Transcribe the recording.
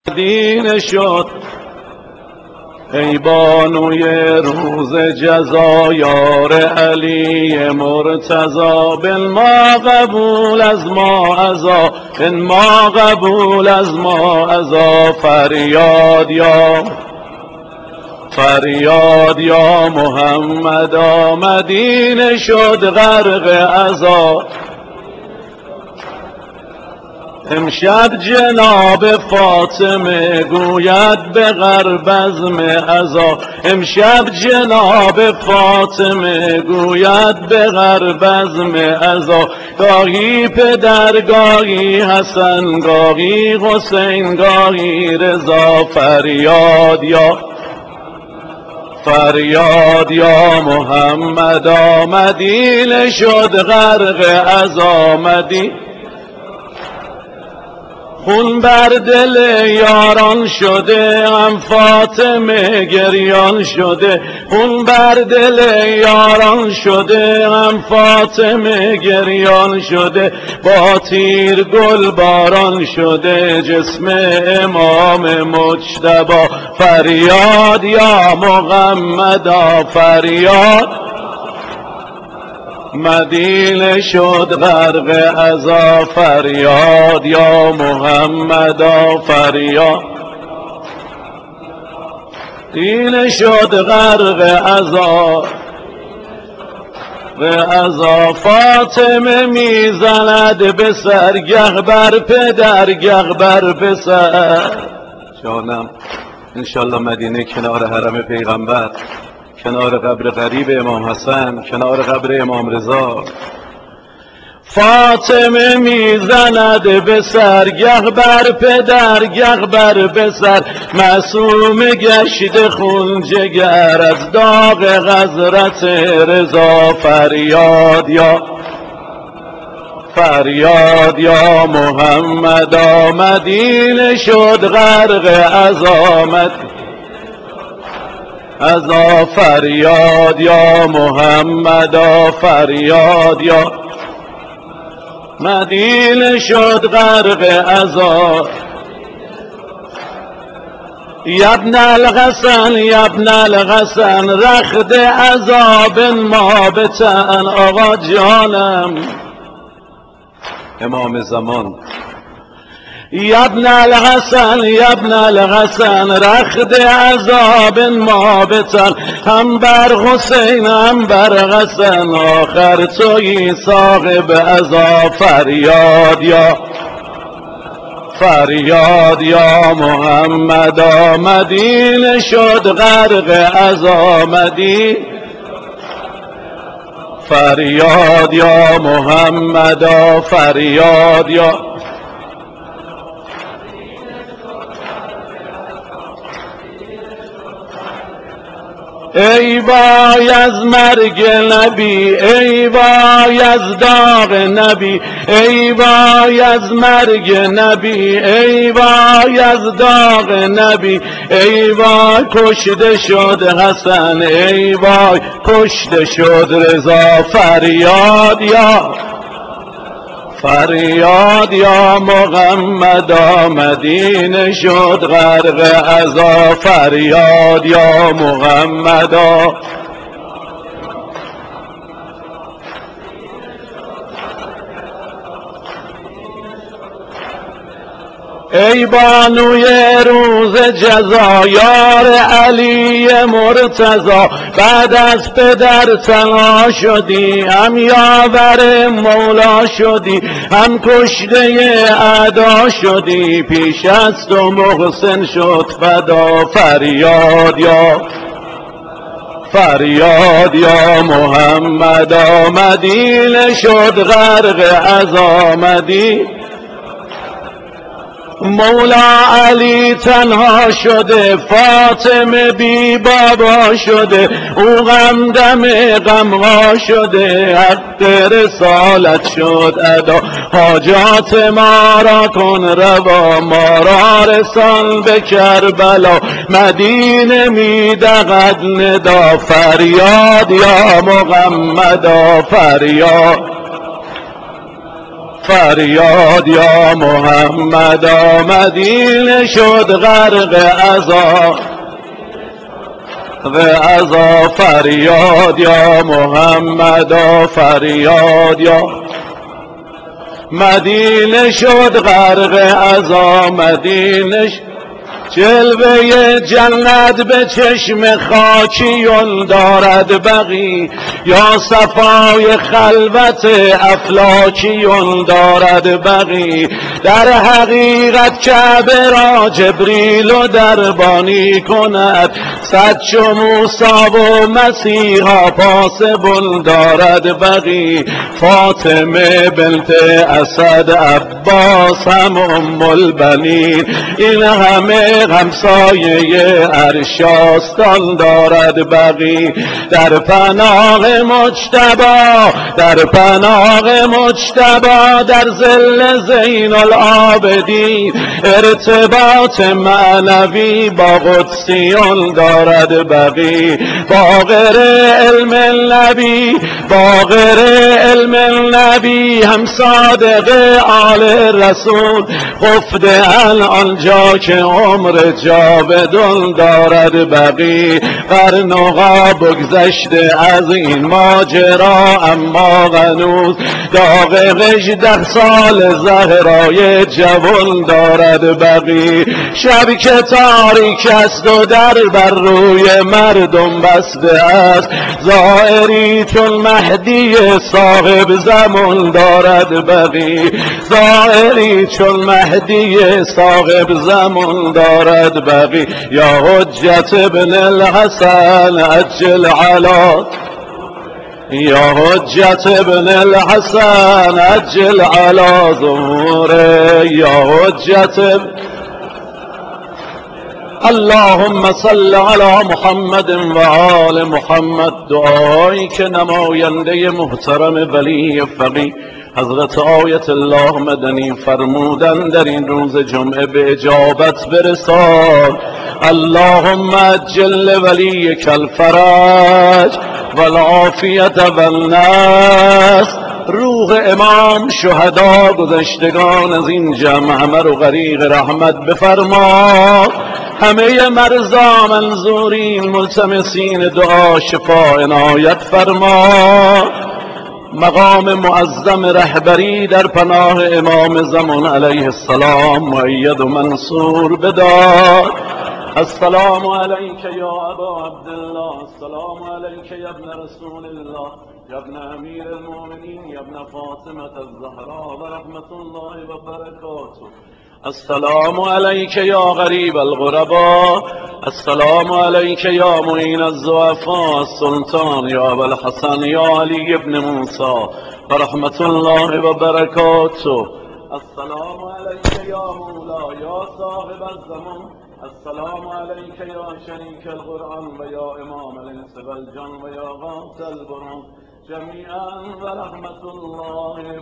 دین شد ای بانوی روز جزا، یار علی مرتضا. بن ما قبول از ما عزا، بن ما قبول از ما عزا. فریاد یا فریاد یا محمد، مدینه شد غرق عزا. امشب جناب فاطمه گوید به غرب بزم عزا. امشب جناب فاطمه گوید به غرب بزم عزا. گاهی پدر گاهی حسن، گاهی حسین گاهی رضا. فریاد یا فریاد یا محمد، مدینه شد غرق عزا. خون بر دل یاران شده، هم فاطمه گریان شده. خون بر دل یاران شده، هم فاطمه گریان شده. با تیر گل باران شده جسم امام مجتبی. فریاد یا محمد، فریاد مدینه شد غرق عزا. فریاد یا محمد، فریاد مدینه شد غرق عزا. عزا فاطمه میزند به سر، گه بر پدر گه بر پسر. جانم انشالله مدینه کنار حرم پیغمبر، کنار قبر غریب امام حسن، کنار قبر امام رضا. فاطمه میزند به سر، گه بر پدر گه بر پسر. معصوم گشت خون جگر از داغ حضرت رضا. فریاد یا فریاد یا محمد، مدینه شد غرق عزا. عزا فریاد یا محمد، فریاد یا مدینه شد غرق عزا. یبن الحسن یبن الحسن، رخت عذاب ما بتن. آقا جانم امام زمان. یبن الحسن یبن الحسن، رخت عذاب ما بتن. هم بر حسین هم بر حسن، آخر تویی صاحب عزا. فریاد یا فریاد یا محمد، مدینه شد غرق عزا. فریاد یا محمد، فریاد یا ای وای از مرگ نبی، ای وای از داغ نبی. ای وای از مرگ نبی، ای وای از داغ نبی. ای وای کشته شد حسن، ای وای کشته شد رضا. فریاد یا فریاد یا محمد، مدینه شد غرق عزا. فریاد یا محمد. ای بانوی روز جزا، یار علی مرتضا. بعد از پدر تنها شدی، هم یاور مولا شدی، هم کشته اعدا شدی. پیش از تو محسن شد فدا. فریاد یا فریاد یا محمد، مدینه شد غرق عزا. مولا علی تنها شده، فاطمه بی بابا شده. او غم دم غمها شده، حق رسالت شد ادا. حاجات ما را کن روا، ما را رسان به کربلا. مدینه می دهد ندا. فریاد یا محمد، فریاد فریاد یا محمد مدینه شد غرق عذاب عذا فریاد یا محمد فریاد یا مدینه شد غرق عذا مدینه جلوه جنت به چشم خاکیون دارد بقی یا صفای خلوت افلاکیون دارد بقی در حقیقت کعبه را جبریل و دربانی کند صد چو موسی و مسیحا پاسبون دارد بقی فاطمه بنت اسد عباس هم ام البنین این همه همسایه ارشاستان دارد بقی در پناه مجتبی در پناه مجتبی در ظل زین العابدین ارتباط معنوی با قدسیان دارد بقی باقر علم النبی باقر علم النبی هم صادق آل رسول خفته آنجا که عمر جاودان دارد بقی قرنها بگذشته از این ماجرا اما هنوز داغ 18 سال زهرای جوان دارد بقی شب که تاریک است و در بر روی مردم بسته است ظاهری چون مهدی صاحب زمان دارد بقی ظاهری چون مهدی صاحب زمان دارد بقی یا حجت ابن الحسن عجل علی یا حجت ابن الحسن عجل علی ظهوره یا حجت اللهم صل علی محمد و آل محمد دعایی که نماینده محترم ولی فقیه حضرت آیت الله مدنی فرمودن در این روز جمعه به اجابت برساد اللهم عجل ولیک الفرج والعافیت والنصر روح امام شهدا گذشتگان از این جمع همه رو غریق رحمت بفرما همه مرضا منظورین ملتمسین دعا شفا عنایت فرما مقام معظم رهبری در پناه امام زمان علیه السلام مؤید و منصور بدار السلام علیک یا ابا عبدالله السلام علیک یا ابن رسول الله یا ابن امیر المؤمنین یا ابن فاطمة الزهرا و رحمت الله و برکاته السلام علیک یا غریب الغربا السلام علیک یا معین الضعفاء السلطان یا ابوالحسن یا علی ابن موسی و رحمت الله و برکاته السلام علیک یا مولا یا صاحب الزمان السلام علیک یا شریک القرآن و یا امام الانس والجن و یا غوث البرهان جمیعا و رحمت الله